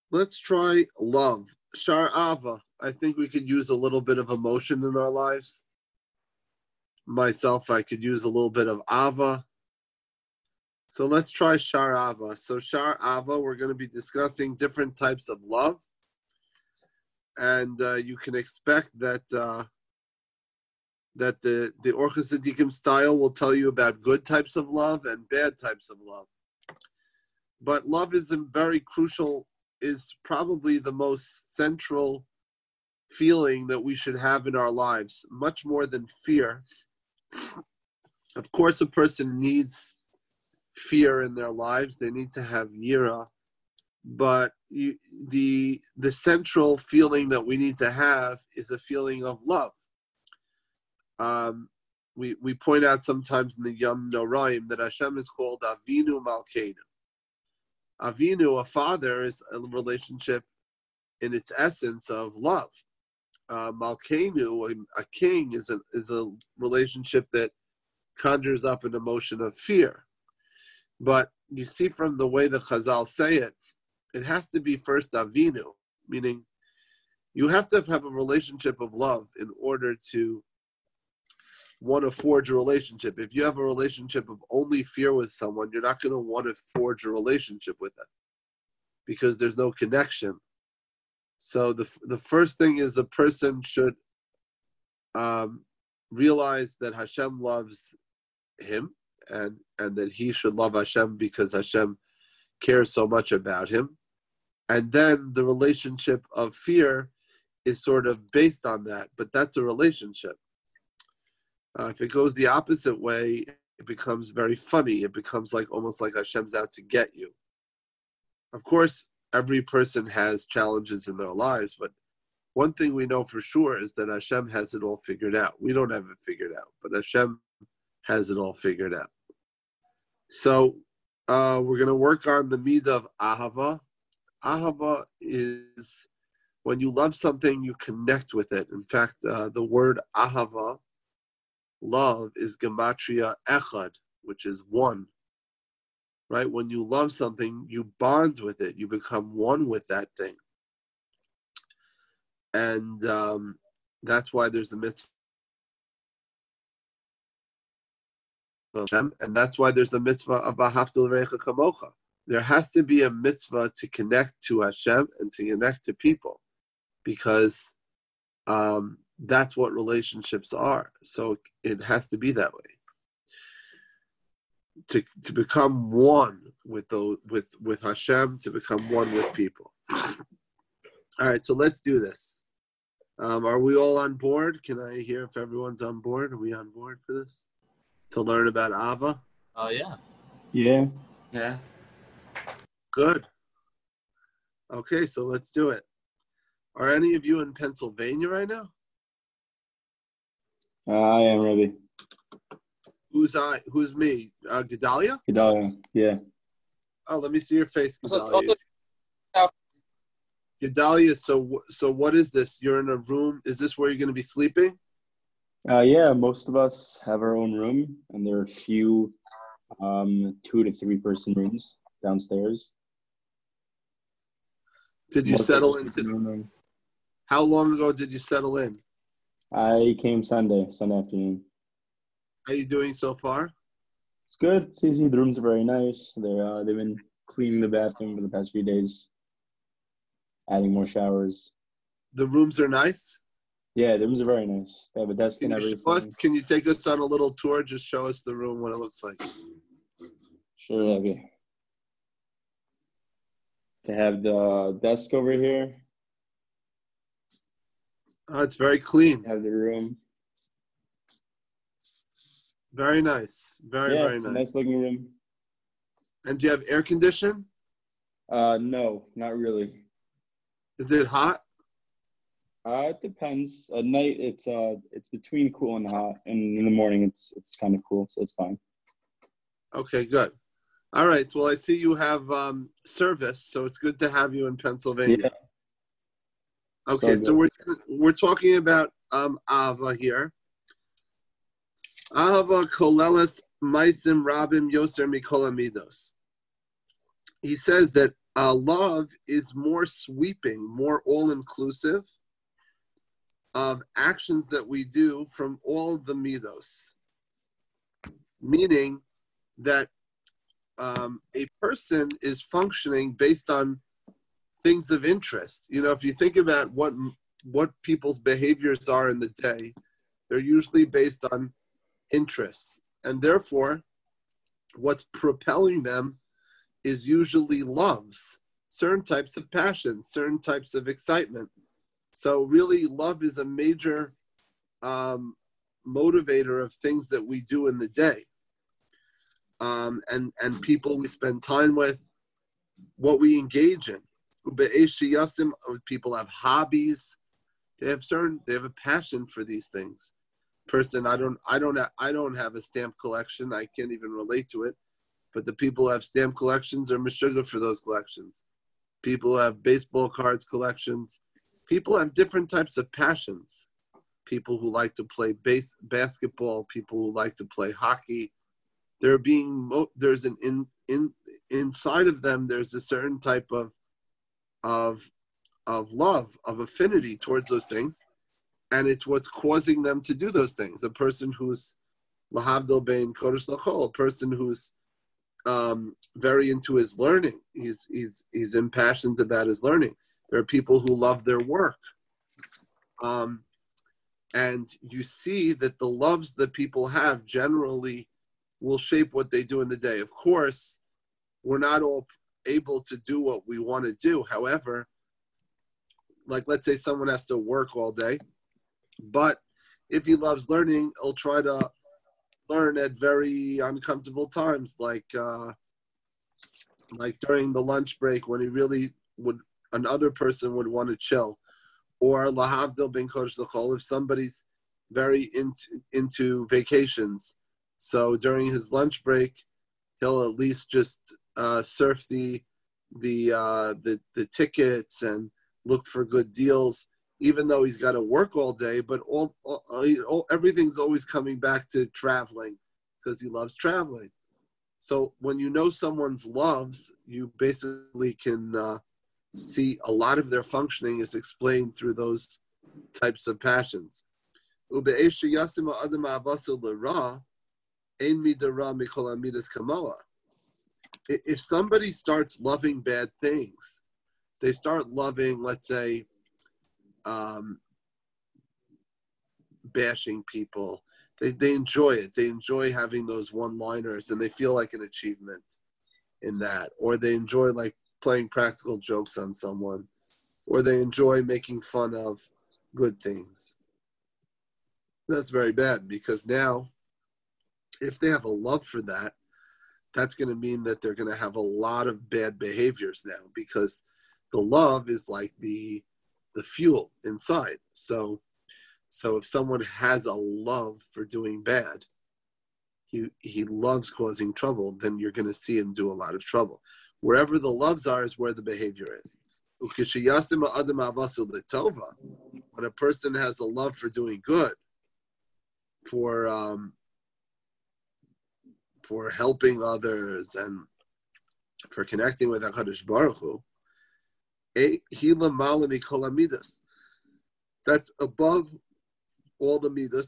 Let's try love. Shar Ava. I think we could use a little bit of emotion in our lives. Myself, I could use a little bit of Ava. So let's try Shar Ava. So Shar Ava, we're going to be discussing different types of love. And you can expect that that the Orchos Tzadikim style will tell you about good types of love and bad types of love. But love is very crucial, is probably the most central feeling that we should have in our lives, much more than fear. Of course, a person needs fear in their lives. They need to have yira. But the central feeling that we need to have is a feeling of love. We point out sometimes in the Yom Noraim that Hashem is called Avinu Malkeinu. Avinu, a father, is a relationship in its essence of love. Malkeinu, a king, is a relationship that conjures up an emotion of fear. But you see from the way the Chazal say it, it has to be first Avinu, meaning you have to have a relationship of love in order to want to forge a relationship. If you have a relationship of only fear with someone, you're not going to want to forge a relationship with them because there's no connection. So the first thing is a person should realize that Hashem loves him and that he should love Hashem because Hashem cares so much about him. And then the relationship of fear is sort of based on that, but that's a relationship. If it goes the opposite way, it becomes very funny. It becomes almost like Hashem's out to get you. Of course, every person has challenges in their lives, but one thing we know for sure is that Hashem has it all figured out. We don't have it figured out, but Hashem has it all figured out. So we're going to work on the midah of ahava. Ahava is when you love something, you connect with it. In fact, the word ahava, love, is gematria echad, which is one. Right? When you love something, you bond with it. You become one with that thing. And that's why there's a mitzvah of Hashem, and that's why there's a mitzvah of Ahavta l'recha kamocha. There has to be a mitzvah to connect to Hashem and to connect to people, because that's what relationships are. So it has to be that way. To become one with Hashem, to become one with people. All right, so let's do this. Are we all on board? Can I hear if everyone's on board? Are we on board for this? To learn about Ava? Oh, yeah. Yeah. Yeah. Good. Okay, so let's do it. Are any of you in Pennsylvania right now? I am, Rabbi. Who's me? Gedalia? Gedalia, yeah. Oh, let me see your face, Gedalia. Gedalia, so what is this? You're in a room. Is this where you're going to be sleeping? Yeah, most of us have our own room, and there are a few 2 to 3 person rooms downstairs. Did you settle into? How long ago did you settle in? I came Sunday afternoon. How are you doing so far? It's good. It's easy. The rooms are very nice. They've been cleaning the bathroom for the past few days, adding more showers. The rooms are nice? Yeah, the rooms are very nice. They have a desk and everything. Can you take us on a little tour? Just show us the room, what it looks like. Sure, Rabbi. They have the desk over here. Oh, it's very clean. They have the room. Very nice. Very it's nice. A nice looking room. And do you have air condition? No, not really. Is it hot? It depends. At night, it's between cool and hot, and in the morning, it's kind of cool, so it's fine. Okay, good. All right. Well, I see you have service, so it's good to have you in Pennsylvania. Yeah. Okay, so we're talking about Ava here. Ava koleles maisim rabim yoser mikol midos. He says that Love is more sweeping, more all-inclusive of actions that we do from all the midos, meaning that a person is functioning based on things of interest. You know, if you think about what people's behaviors are in the day, they're usually based on interests, and therefore what's propelling them is usually loves, certain types of passion, certain types of excitement. So really love is a major motivator of things that we do in the day, and people we spend time with, what we engage in. People have hobbies. They have a passion for these things. Person, I don't have a stamp collection. I can't even relate to it. But the people who have stamp collections are meshuggah for those collections. People who have baseball cards collections. People have different types of passions. People who like to play basketball. People who like to play hockey. There's an inside of them. There's a certain type of love, of affinity towards those things, and it's what's causing them to do those things. A person who's lahavdil bein kodesh l'chol, a person who's very into his learning. He's impassioned about his learning. There are people who love their work, and you see that the loves that people have generally will shape what they do in the day. Of course, we're not all able to do what we want to do. However, like let's say someone has to work all day, but if he loves learning, he'll try to learn at very uncomfortable times, like during the lunch break when he really would, another person would want to chill, or lahavdil ben kodesh l'chol, if somebody's very into vacations, so during his lunch break, he'll at least just surf the tickets and look for good deals, even though he's got to work all day. But everything's always coming back to traveling because he loves traveling. So when you know someone's loves, you basically can see a lot of their functioning is explained through those types of passions. If somebody starts loving bad things, they start loving, let's say, bashing people. They enjoy it. They enjoy having those one-liners, and they feel like an achievement in that. Or they enjoy like playing practical jokes on someone, or they enjoy making fun of good things. That's very bad, because now, if they have a love for that, that's going to mean that they're going to have a lot of bad behaviors now, because the love is like the fuel inside. So if someone has a love for doing bad, he loves causing trouble, then you're going to see him do a lot of trouble. Wherever the loves are is where the behavior is. When a person has a love for doing good, for helping others and for connecting with HaKadosh Baruch Hu, that's above all the midos.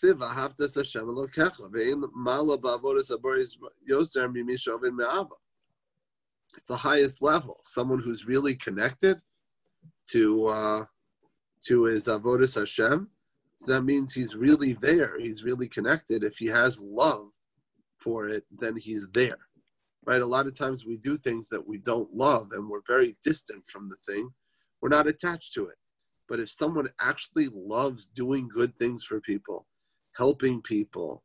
It's the highest level. Someone who's really connected to his avodas Hashem. So that means he's really there. He's really connected. If he has love for it, then he's there. Right? A lot of times we do things that we don't love and we're very distant from the thing. We're not attached to it. But if someone actually loves doing good things for people, helping people,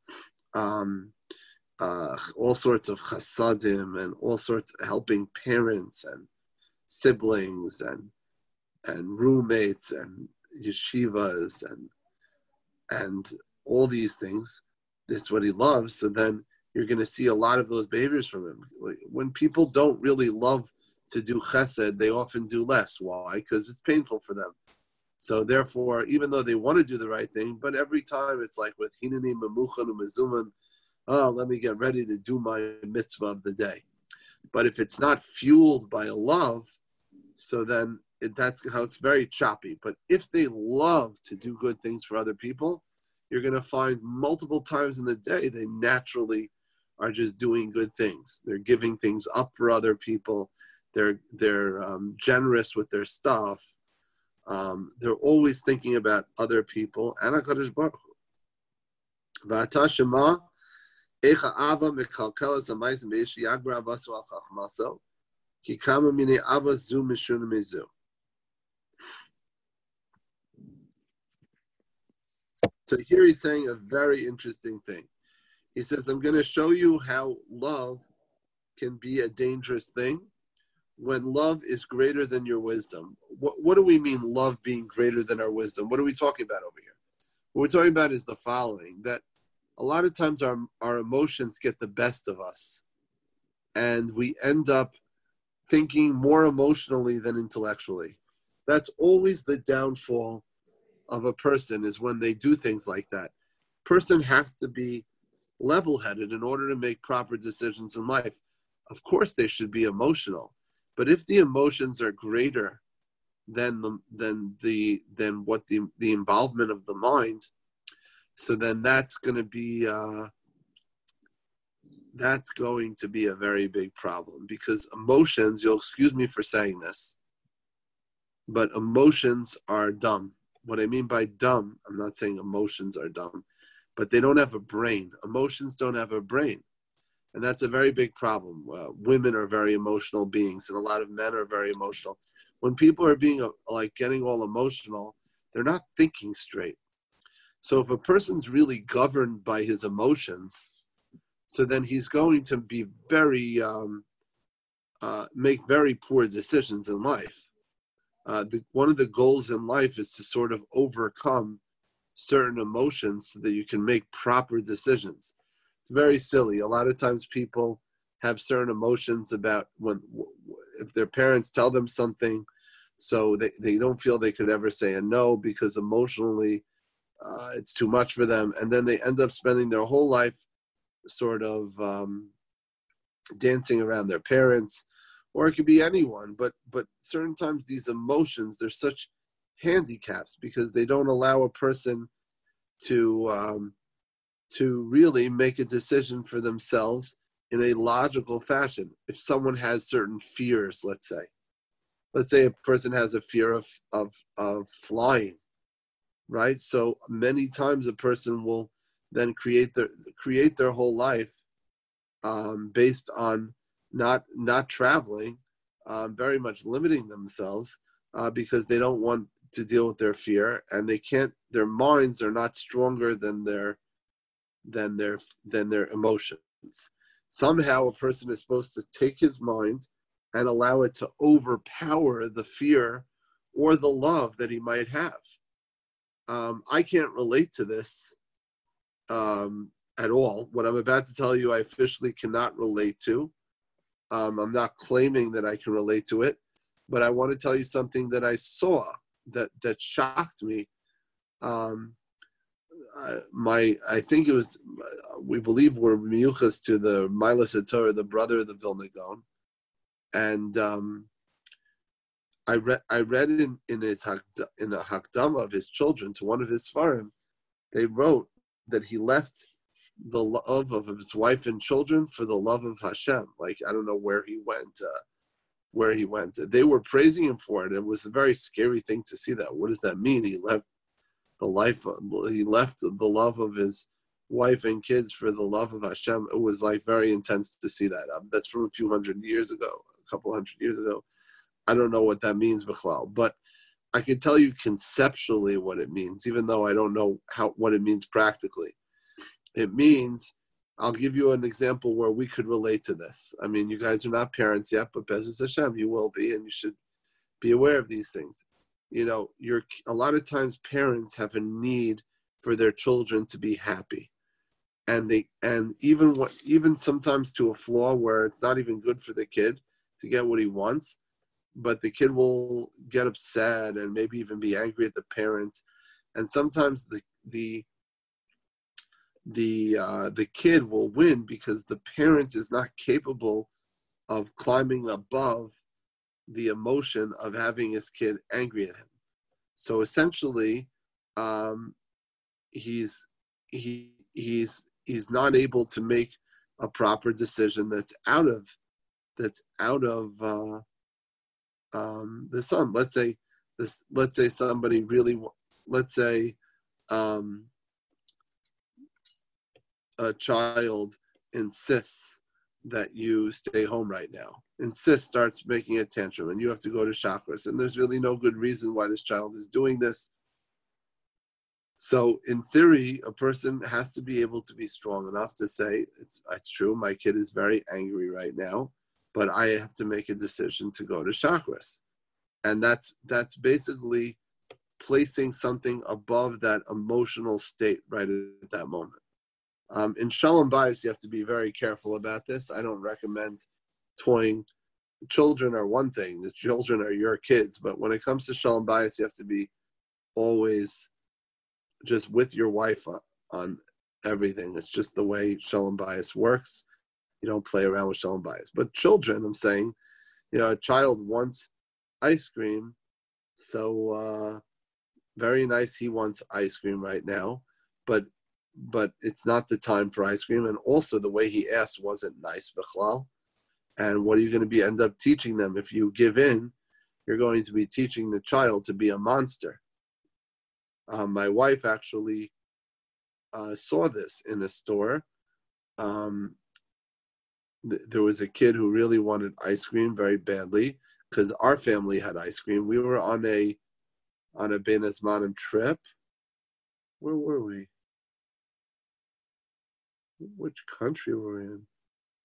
all sorts of chasadim and all sorts of helping parents and siblings and roommates and yeshivas and all these things, that's what he loves. So then you're going to see a lot of those behaviors from him. When people don't really love to do chesed, they often do less. Why? Because it's painful for them. So therefore, even though they want to do the right thing, but every time it's like with hineni memuchan umezuman, oh, let me get ready to do my mitzvah of the day. But if it's not fueled by a love, so then that's how it's very choppy. But if they love to do good things for other people, you're going to find multiple times in the day they naturally are just doing good things. They're giving things up for other people. They're generous with their stuff. They're always thinking about other people. And HaKadosh Baruch Hu. V'ata shema echa ava mekalkelas hamayis meish yagra avasu al chachmaso ki kama mini ava zu mishun mezu. So here he's saying a very interesting thing. He says, I'm going to show you how love can be a dangerous thing when love is greater than your wisdom. What do we mean love being greater than our wisdom? What are we talking about over here? What we're talking about is the following, that a lot of times our emotions get the best of us, and we end up thinking more emotionally than intellectually. That's always the downfall of a person, is when they do things like that. Person has to be level-headed in order to make proper decisions in life. Of course, they should be emotional, but if the emotions are greater than the involvement of the mind, so then that's going to be a very big problem, because emotions, you'll excuse me for saying this, but emotions are dumb. What I mean by dumb, I'm not saying emotions are dumb, but they don't have a brain. Emotions don't have a brain. And that's a very big problem. Women are very emotional beings, and a lot of men are very emotional. When people are being getting all emotional, they're not thinking straight. So if a person's really governed by his emotions, so then he's going to be make very poor decisions in life. One of the goals in life is to sort of overcome certain emotions so that you can make proper decisions. It's very silly. A lot of times people have certain emotions about if their parents tell them something, so they don't feel they could ever say a no because emotionally it's too much for them. And then they end up spending their whole life sort of dancing around their parents, or it could be anyone. But certain times these emotions, they're such handicaps because they don't allow a person to really make a decision for themselves in a logical fashion. If someone has certain fears, let's say a person has a fear of flying, right? So many times a person will then create their whole life based on not traveling, very much limiting themselves because they don't want to deal with their fear, and they can't. Their minds are not stronger than their emotions. Somehow, a person is supposed to take his mind and allow it to overpower the fear or the love that he might have. I can't relate to this at all. What I'm about to tell you, I officially cannot relate to. I'm not claiming that I can relate to it, but I want to tell you something that I saw that shocked me. I think it was, we believe we're miyuchas to the Milas HaTorah, the brother of the Vilna Gaon, and I read in a Hakdama of his children to one of his Sfarim, they wrote that he left the love of his wife and children for the love of Hashem. Like, I don't know where he went. They were praising him for it. It was a very scary thing to see that. What does that mean? He left the love of his wife and kids for the love of Hashem. It was like very intense to see that. That's from a couple hundred years ago. I don't know what that means, Bichlal, but I can tell you conceptually what it means, even though I don't know what it means practically. It means, I'll give you an example where we could relate to this. I mean, you guys are not parents yet, but Be'ezus Hashem, you will be, and you should be aware of these things. You know, a lot of times parents have a need for their children to be happy, and even sometimes to a flaw where it's not even good for the kid to get what he wants, but the kid will get upset and maybe even be angry at the parents, and sometimes the kid will win because the parent is not capable of climbing above the emotion of having his kid angry at him. So essentially, he's not able to make a proper decision that's out of the son. Let's say somebody really, let's say a child insists that you stay home right now, starts making a tantrum, and you have to go to chakras, and there's really no good reason why this child is doing this. So in theory, a person has to be able to be strong enough to say, it's true, my kid is very angry right now, but I have to make a decision to go to chakras. And that's basically placing something above that emotional state right at that moment. In Shalom Bayis, you have to be very careful about this. I don't recommend toying. Children are one thing. The children are your kids. But when it comes to Shalom Bayis, you have to be always just with your wife on everything. It's just the way Shalom Bayis works. You don't play around with Shalom Bayis. But children, I'm saying, a child wants ice cream. So very nice, he wants ice cream right now. But it's not the time for ice cream. And also the way he asked wasn't nice, Bichlal. And what are you going to end up teaching them? If you give in, you're going to be teaching the child to be a monster. My wife actually saw this in a store. There was a kid who really wanted ice cream very badly because our family had ice cream. We were on a Ben Azmanim trip. Where were we? Which country were we in?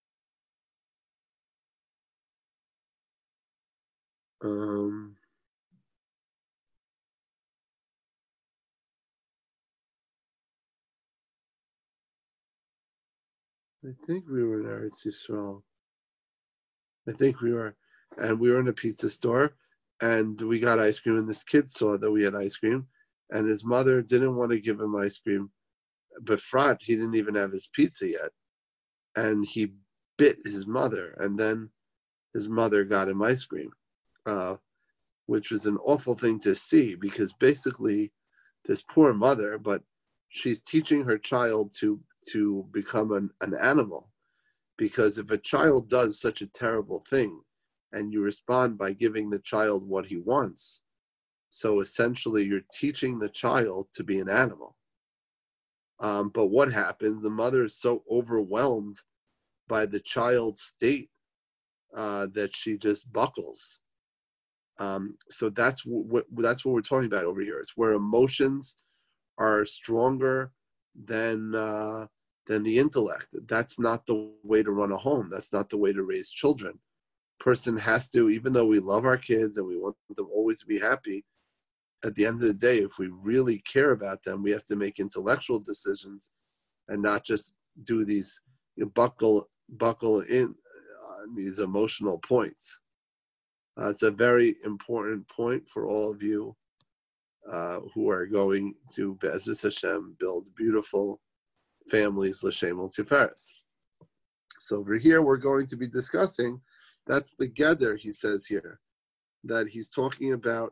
I think we were in Eretz Yisrael. I think we were. And we were in a pizza store, and we got ice cream, and this kid saw that we had ice cream, and his mother didn't want to give him ice cream. Befrat, he didn't even have his pizza yet. And he bit his mother, and then his mother got him ice cream, which was an awful thing to see, because basically this poor mother, but she's teaching her child to become an animal. Because if a child does such a terrible thing and you respond by giving the child what he wants, so essentially you're teaching the child to be an animal. But what happens? The mother is so overwhelmed by the child's state that she just buckles. So that's what we're talking about over here. It's where emotions are stronger than the intellect. That's not the way to run a home. That's not the way to raise children. Person has to, even though we love our kids and we want them always to be happy, at the end of the day, if we really care about them, we have to make intellectual decisions and not just do these buckle in these emotional points. It's a very important point for all of you who are going to Be'ezus Hashem build beautiful families, L'Shem Tiferes. So over here, we're going to be discussing, that's the Geder, he says here, that he's talking about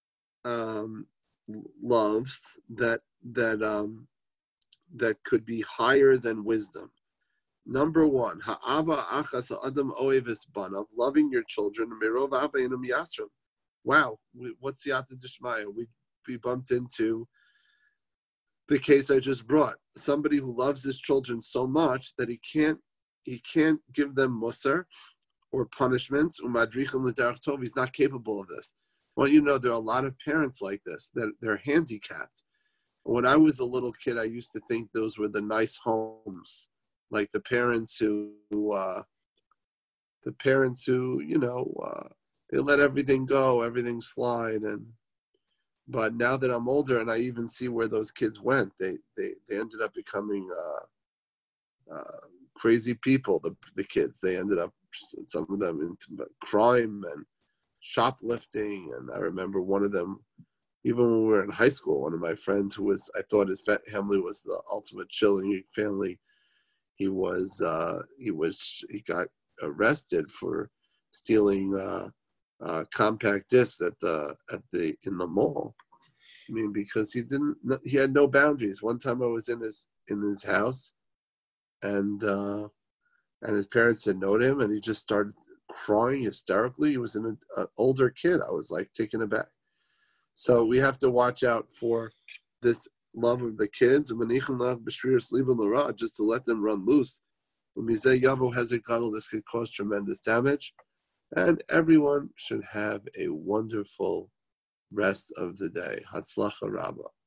loves that could be higher than wisdom. Number one, ha'ava achas adam oevis banav, loving your children, mirov aveinum yasrim. Wow, what's the Siyata Dishmaya? We bumped into the case I just brought. Somebody who loves his children so much that he can't give them musar or punishments. Umadrichim l'derech tov. He's not capable of this. Well, there are a lot of parents like this, that they're handicapped. When I was a little kid, I used to think those were the nice homes, like the parents who they let everything go, everything slide. But now that I'm older and I even see where those kids went, they ended up becoming crazy people. The kids, they ended up, some of them, into crime and shoplifting. And I remember one of them, even when we were in high school, one of my friends who was, I thought his family was the ultimate chilling family. He got arrested for stealing compact discs in the mall. I mean, because he had no boundaries. One time I was in his house, and his parents said no to him, and he just started crying hysterically. He was an older kid. I was like taken aback. So we have to watch out for this love of the kids, just to let them run loose. When Mizeh Yavo has a cuddle, this could cause tremendous damage. And everyone should have a wonderful rest of the day. Hatzlacha Rabbah.